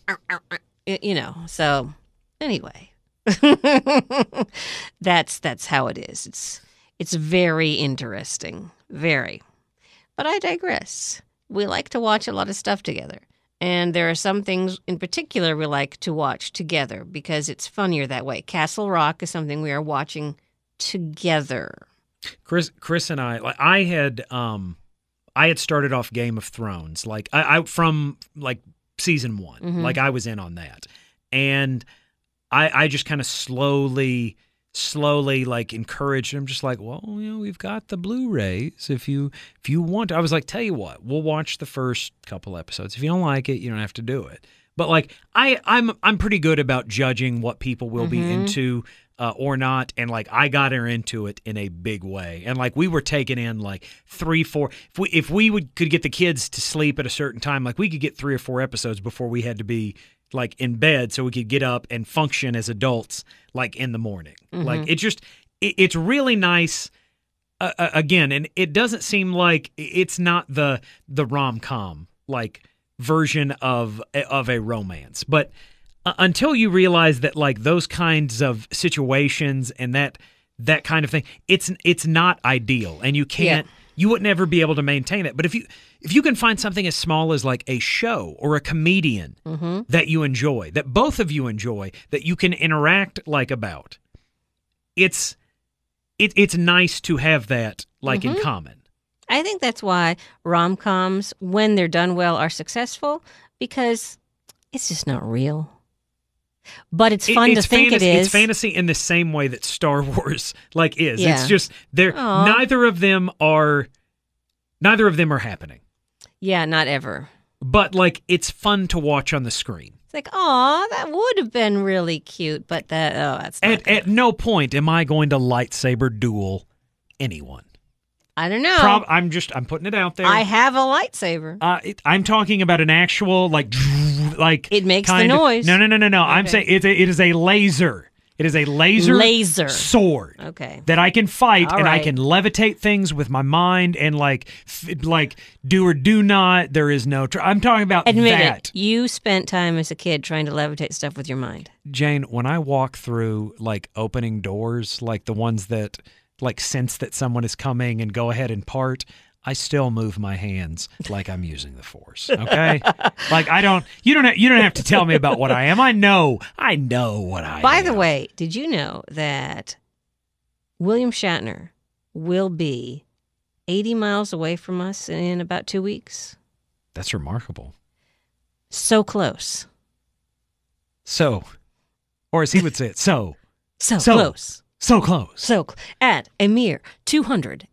So anyway, that's how it is. It's very interesting. Very. But I digress. We like to watch a lot of stuff together. And there are some things in particular we like to watch together because it's funnier that way. Castle Rock is something we are watching together. Chris and I had started off Game of Thrones like I from like season 1. Mm-hmm. Like I was in on that. And I just kind of slowly like encouraged him, just like, well, we've got the Blu-rays if you want to. I was like, tell you what, we'll watch the first couple episodes. If you don't like it, you don't have to do it. But like I'm pretty good about judging what people will be into or not, and like I got her into it in a big way. And like we were taking in like 3-4. If we could get the kids to sleep at a certain time, like we could get 3 or 4 episodes before we had to be like in bed, so we could get up and function as adults like in the morning. Like it's really nice. Again, and it doesn't seem like it's not the rom-com like version of a romance, but until you realize that like those kinds of situations and that kind of thing, it's not ideal, and you can't. Yeah. You wouldn't ever be able to maintain it. But if you can find something as small as like a show or a comedian that you enjoy, that both of you enjoy, that you can interact like about, it's nice to have that like in common. I think that's why rom-coms, when they're done well, are successful, because it's just not real. But it's fun to think it is. It's fantasy in the same way that Star Wars like is. Yeah. It's just neither of them are happening. Yeah, not ever. But like it's fun to watch on the screen. It's like, oh, that would have been really cute, but that's not at no point am I going to lightsaber duel anyone. I don't know. I'm putting it out there. I have a lightsaber. I'm talking about an actual like it makes the noise. No. Okay. I'm saying it is a laser. It is a laser sword. Okay. That I can fight. All and right. I can levitate things with my mind and like do or do not. There is no. I'm talking about Admit that. it. You spent time as a kid trying to levitate stuff with your mind. Jane, when I walk through like opening doors, like the ones that like sense that someone is coming and go ahead and part, I still move my hands like I'm using the Force. Okay, like you don't have to tell me about what I am. I know what I am. By the way, did you know that William Shatner will be 80 miles away from us in about 2 weeks? That's remarkable. So close. So, or as he would say it, so close. So close. At a mere $250,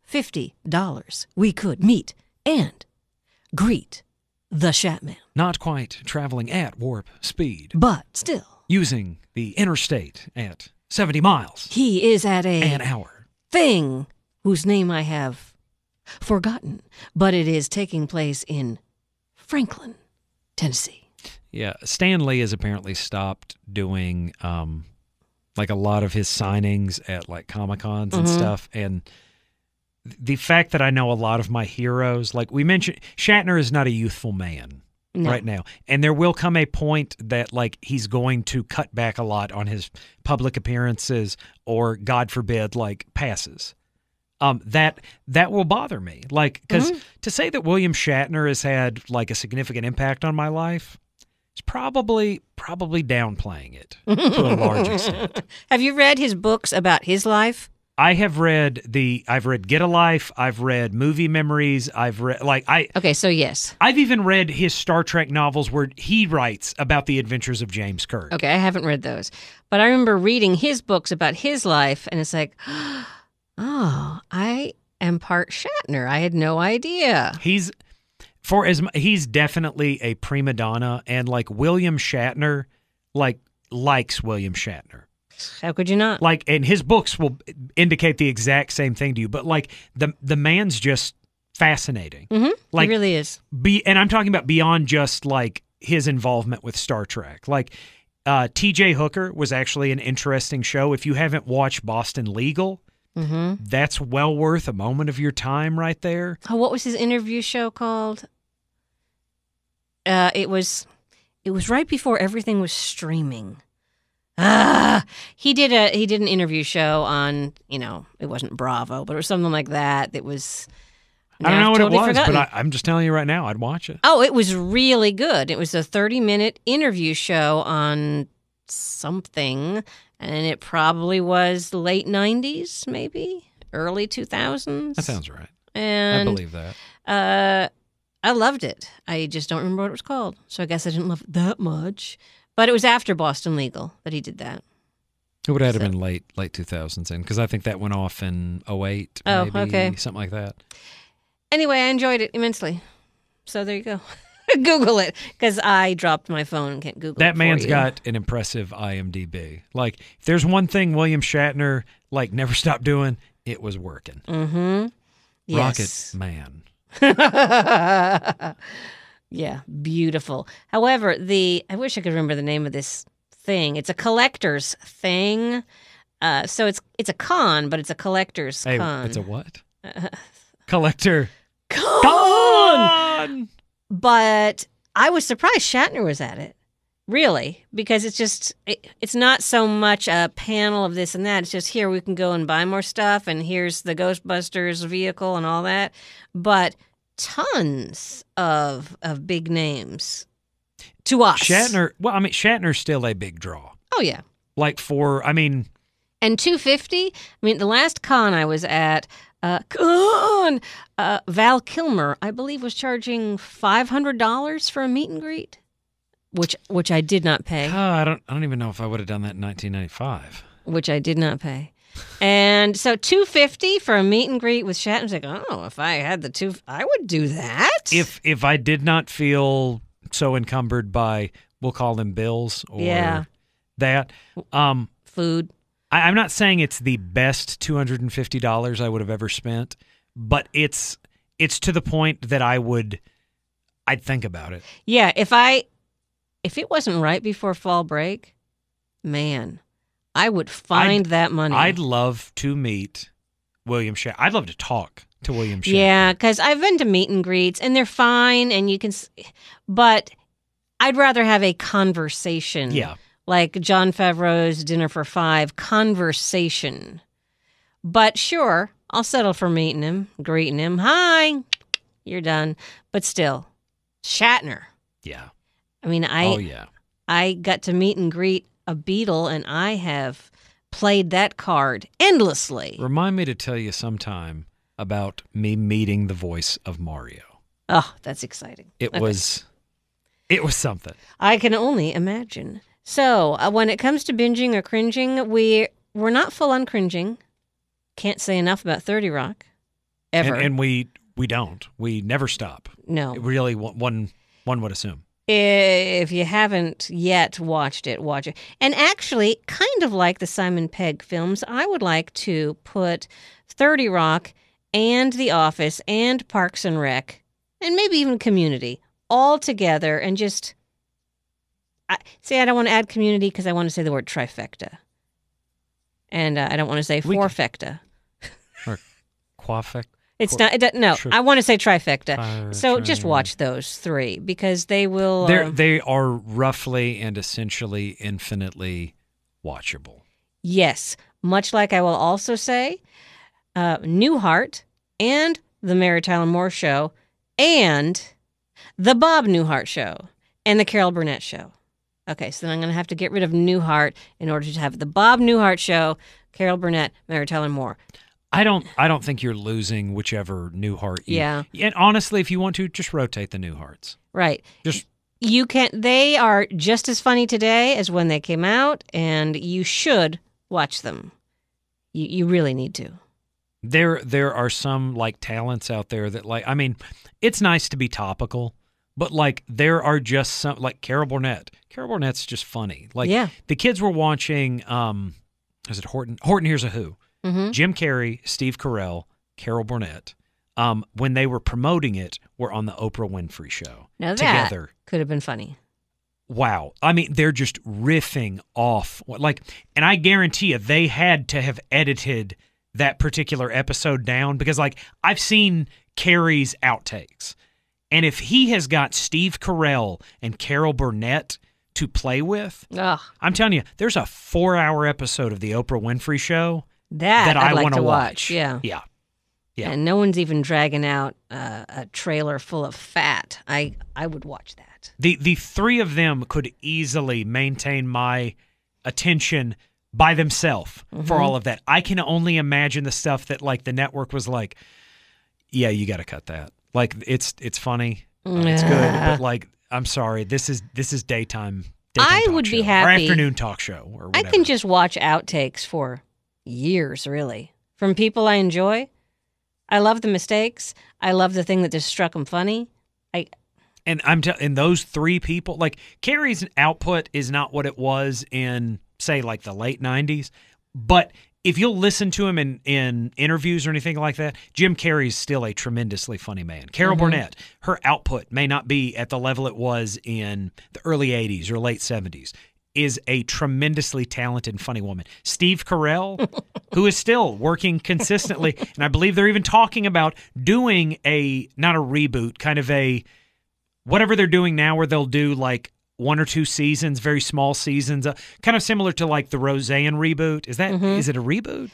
we could meet and greet the Shatman. Not quite traveling at warp speed, but still using the interstate at 70 miles. He is at an hour. Thing whose name I have forgotten, but it is taking place in Franklin, Tennessee. Yeah, Stan Lee has apparently stopped doing like a lot of his signings at like Comic-Cons and stuff. And the fact that I know a lot of my heroes, like we mentioned, Shatner is not a youthful man right now. And there will come a point that like he's going to cut back a lot on his public appearances or, God forbid, like passes. That will bother me. Like, because to say that William Shatner has had like a significant impact on my life, it's probably downplaying it to a large extent. Have you read his books about his life? I've read Get a Life, I've read Movie Memories, Okay, so yes. I've even read his Star Trek novels where he writes about the adventures of James Kirk. Okay, I haven't read those. But I remember reading his books about his life, and it's like, oh, I am part Shatner. I had no idea. He's definitely a prima donna, and like William Shatner, likes William Shatner. How could you not? And his books will indicate the exact same thing to you, but the man's just fascinating. Mm-hmm. He really is. And I'm talking about beyond just his involvement with Star Trek. T.J. Hooker was actually an interesting show. If you haven't watched Boston Legal, that's well worth a moment of your time right there. Oh, what was his interview show called? It was right before everything was streaming. He did an interview show on, it wasn't Bravo, but it was something like that. It was. I don't know what totally it was, forgotten. but I'm just telling you right now, I'd watch it. Oh, it was really good. It was a 30-minute interview show on something, and it probably was late 90s, maybe early 2000s. That sounds right. And I believe that. I loved it. I just don't remember what it was called, so I guess I didn't love it that much. But it was after Boston Legal that he did that. It would have been late 2000s, because I think that went off in 2008, maybe, okay. Something like that. Anyway, I enjoyed it immensely. So there you go. Google it, because I dropped my phone and can't Google it. That man's got an impressive IMDb. If there's one thing William Shatner never stopped doing, it was working. Mm-hmm. Yes. Rocket Man. Yeah, beautiful. However, I wish I could remember the name of this thing. It's a collector's thing. So it's a con, but it's a collector's con. It's a what? Collector. Con! But I was surprised Shatner was at it. Really, because it's not so much a panel of this and that. It's just here we can go and buy more stuff, and here's the Ghostbusters vehicle and all that. But tons of big names to us. Shatner's still a big draw. Oh, yeah. And $250? The last con I was at, Val Kilmer, I believe, was charging $500 for a meet and greet, which I did not pay. I don't even know if I would have done that in 1995. Which I did not pay. And so $250 for a meet and greet with Shatner. I was like, oh, if I had I would do that. If I did not feel so encumbered by, we'll call them bills or that. Food. I'm not saying it's the best $250 I would have ever spent, but it's to the point that I'd think about it. Yeah, if it wasn't right before fall break, man, I would find that money. I'd love to meet William Shatner. I'd love to talk to William Shatner. Yeah, because I've been to meet and greets, and they're fine, and you can. But I'd rather have a conversation. Yeah. Like Jon Favreau's Dinner for Five conversation. But sure, I'll settle for meeting him, greeting him. Hi, you're done. But still, Shatner. Yeah. I got to meet and greet a Beatle, and I have played that card endlessly. Remind me to tell you sometime about me meeting the voice of Mario. Oh, that's exciting. It was something. I can only imagine. So when it comes to binging or cringing, we're not full on cringing. Can't say enough about 30 Rock. Ever. And we don't. We never stop. No. Really, one would assume. If you haven't yet watched it, watch it. And actually, kind of like the Simon Pegg films, I would like to put 30 Rock and The Office and Parks and Rec, and maybe even Community, all together and just... I don't want to add Community because I want to say the word trifecta. And I don't want to say fourfecta. Or quafecta. It's not. I want to say trifecta. So just watch those three because they will. They are roughly and essentially infinitely watchable. Yes, much like I will also say, Newhart and the Mary Tyler Moore Show, and the Bob Newhart Show, and the Carol Burnett Show. Okay, so then I'm going to have to get rid of Newhart in order to have the Bob Newhart Show, Carol Burnett, Mary Tyler Moore. I don't think you're losing whichever Newhart. Yeah. And honestly, if you want to, just rotate the Newharts. Right. Just You can. They are just as funny today as when they came out, and you should watch them. You really need to. There are some like talents out there that like, I mean, it's nice to be topical, but like there are just some like Carol Burnett. Carol Burnett's just funny. Like Yeah. the kids were watching is it Horton Hears a Who. Mm-hmm. Jim Carrey, Steve Carell, Carol Burnett. When they were promoting it, were on the Oprah Winfrey show Now that together. could have been funny. Wow. I mean, they're just riffing off like, and I guarantee you they had to have edited that particular episode down because like I've seen Carrie's outtakes. And if he has got Steve Carell and Carol Burnett to play with, Ugh, I'm telling you, there's a 4-hour episode of the Oprah Winfrey show that I I'd like want to watch. Yeah. Yeah. Yeah. And no one's even dragging out a trailer full of fat. I would watch that. The three of them could easily maintain my attention by themselves for all of that. I can only imagine the stuff that like the network was like, yeah, you got to cut that. Like it's funny, it's good, but like I'm sorry, this is daytime I talk would show, be happy. or afternoon talk show or I whatever. can just watch outtakes for years, really, from people I enjoy. I love the mistakes. I love the thing that just struck them funny. And and those three people, like Carrie's output is not what it was in, say, like the late 90s. But if you'll listen to him in interviews or anything like that, Jim Carrey's still a tremendously funny man. Carol Burnett, her output may not be at the level it was in the early 80s or late 70s, is a tremendously talented and funny woman. Steve Carell, who is still working consistently, and I believe they're even talking about doing not a reboot, kind of a whatever they're doing now where they'll do like 1 or 2 seasons, very small seasons, kind of similar to like the Roseanne reboot. Is it a reboot?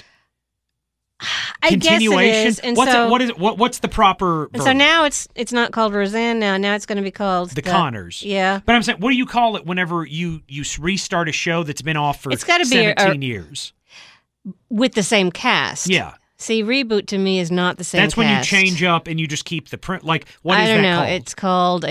I Continuation? guess it is. And What's the proper verb? so now it's not called Roseanne now. Now it's going to be called The Connors. Yeah. But I'm saying, what do you call it whenever you restart a show that's been off for It's gotta be 17 years? With the same cast. Yeah. See, reboot to me is not the same That's when you cast. change up and you just keep the print. Like, what is I don't that know. called? It's called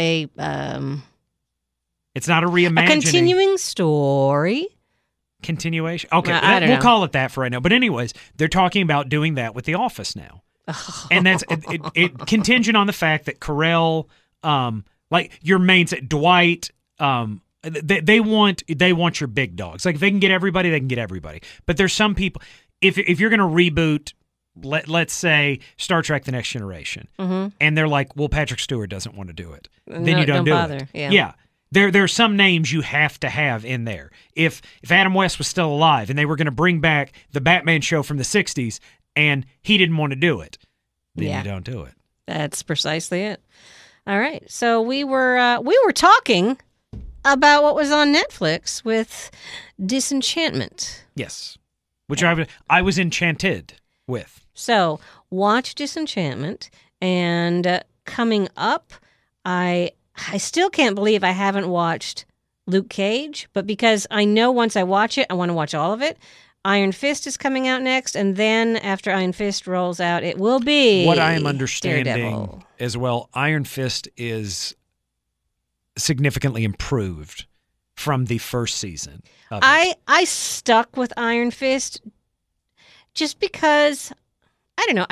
It's not a a reimagining. continuing story. Continuation? Okay, I don't we'll know. call it that for right now. But anyways, they're talking about doing that with The Office now. And that's it contingent on the fact that Carell, like your main set, Dwight, they want your big dogs. Like if they can get everybody, they can get everybody. But there's some people, if you're going to reboot, let's say Star Trek: The Next Generation, and they're like, well, Patrick Stewart doesn't want to do it, then you don't do bother. it. Yeah. There are some names you have to have in there. If Adam West was still alive and they were going to bring back the Batman show from the 60s and he didn't want to do it, then you don't do it. That's precisely it. All right. So we were talking about what was on Netflix with Disenchantment. Yes. Which I was enchanted with. So watch Disenchantment, and coming up, I still can't believe I haven't watched Luke Cage, but because I know once I watch it, I want to watch all of it. Iron Fist is coming out next, and then after Iron Fist rolls out, it will be what I am understanding Daredevil. as well. Iron Fist is significantly improved from the first season of it. I stuck with Iron Fist just because, I don't know,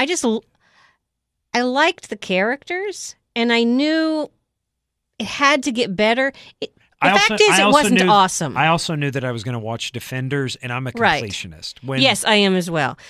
I liked the characters, and I knew it had to get better. The fact is, it wasn't awesome. I also knew that I was going to watch Defenders, and I'm a Right. completionist. Yes, I am as well.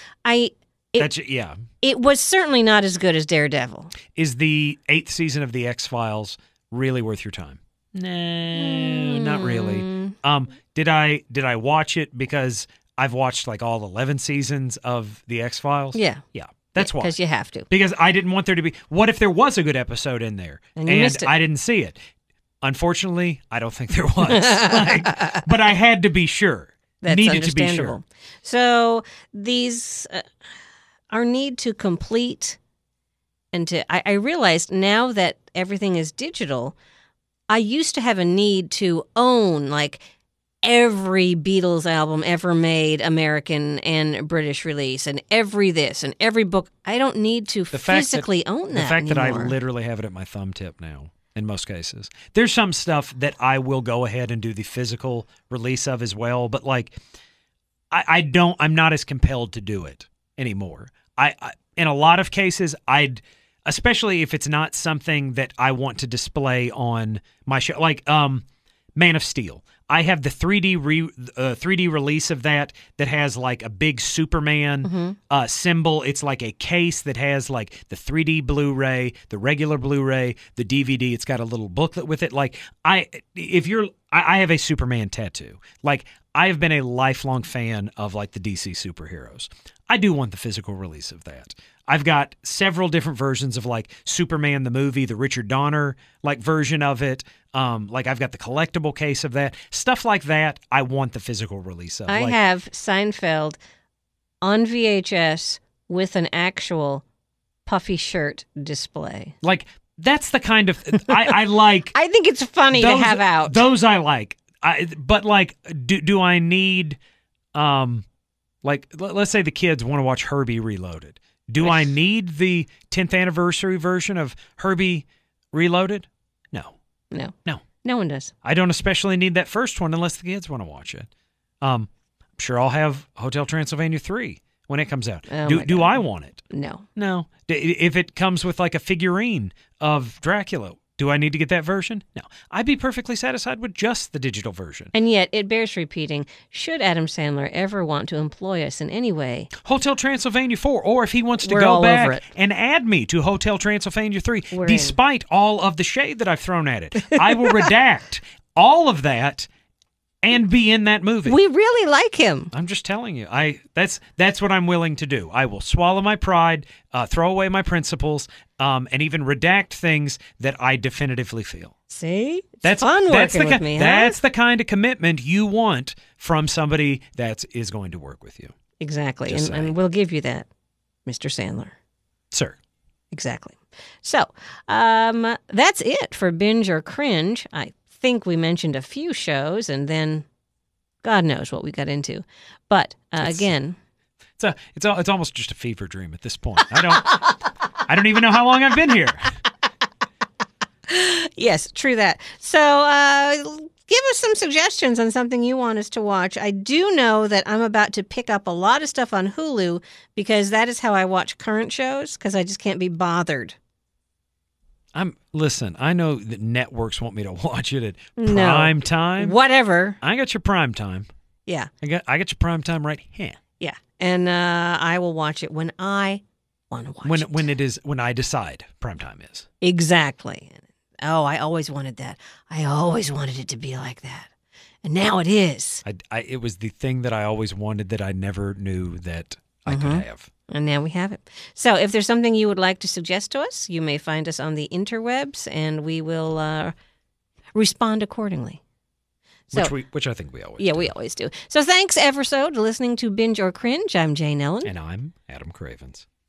It was certainly not as good as Daredevil. Is the 8th season of The X-Files really worth your time? No, not really. Did I watch it because I've watched like all 11 seasons of The X-Files? Yeah. Yeah. That's why. Because you have to. Because I didn't want there to be... What if there was a good episode in there And you missed it. I didn't see it? Unfortunately, I don't think there was. But I had to be sure. That's Needed to be understandable. sure. So these, our need to complete and I realized now that everything is digital, I used to have a need to own like every Beatles album ever made, American and British release, and every this and every book. I don't need to physically own that The fact anymore. that I literally have it at my thumb tip now, in most cases. There's some stuff that I will go ahead and do the physical release of as well, but like I'm not as compelled to do it anymore. I in a lot of cases, especially if it's not something that I want to display on my show, like Man of Steel. I have the 3D release of that has like a big Superman symbol. It's like a case that has like the 3D Blu-ray, the regular Blu-ray, the DVD. It's got a little booklet with it. Like I have a Superman tattoo. Like I have been a lifelong fan of like the DC superheroes. I do want the physical release of that. I've got several different versions of like Superman the movie, the Richard Donner like version of it. Like I've got the collectible case of that. Stuff like that, I want the physical release of. I have Seinfeld on VHS with an actual puffy shirt display. Like that's the kind of I like. I think it's funny to have out. Those I like. But like, do I need, like, let's say the kids want to watch Herbie Reloaded. Do I need the 10th anniversary version of Herbie Reloaded? No. No one does. I don't especially need that first one unless the kids want to watch it. I'm sure I'll have Hotel Transylvania 3 when it comes out. Do I want it? No. If it comes with like a figurine of Dracula, do I need to get that version? No. I'd be perfectly satisfied with just the digital version. And yet, it bears repeating, should Adam Sandler ever want to employ us in any way? Hotel Transylvania 4, or if he wants to We're go all over back it. and add me to Hotel Transylvania 3, We're despite all of the shade that I've thrown at it, I will redact all of that and be in that movie. We really like him. I'm just telling you. That's what I'm willing to do. I will swallow my pride, throw away my principles, and even redact things that I definitively feel. See? It's fun working with me, huh? That's the kind of commitment you want from somebody that is going to work with you. Exactly. Just saying. And we'll give you that, Mr. Sandler. Sir. Exactly. So, that's it for Binge or Cringe. I think we mentioned a few shows, and then God knows what we got into. But again, it's almost just a fever dream at this point. I don't even know how long I've been here. Yes, true that. So give us some suggestions on something you want us to watch. I do know that I'm about to pick up a lot of stuff on Hulu because that is how I watch current shows because I just can't be bothered. Listen, I know that networks want me to watch it at prime time. Whatever. I got your prime time. Yeah. I got your prime time right here. Yeah. And I will watch it when I want to watch it. When I decide prime time is. Exactly. Oh, I always wanted that. I always wanted it to be like that. And now it is. It was the thing that I always wanted that I never knew that I could have. And now we have it. So if there's something you would like to suggest to us, you may find us on the interwebs, and we will respond accordingly. So, which I think we always do. Yeah, we always do. So thanks ever so to listening to Binge or Cringe. I'm Jane Ellen. And I'm Adam Cravens.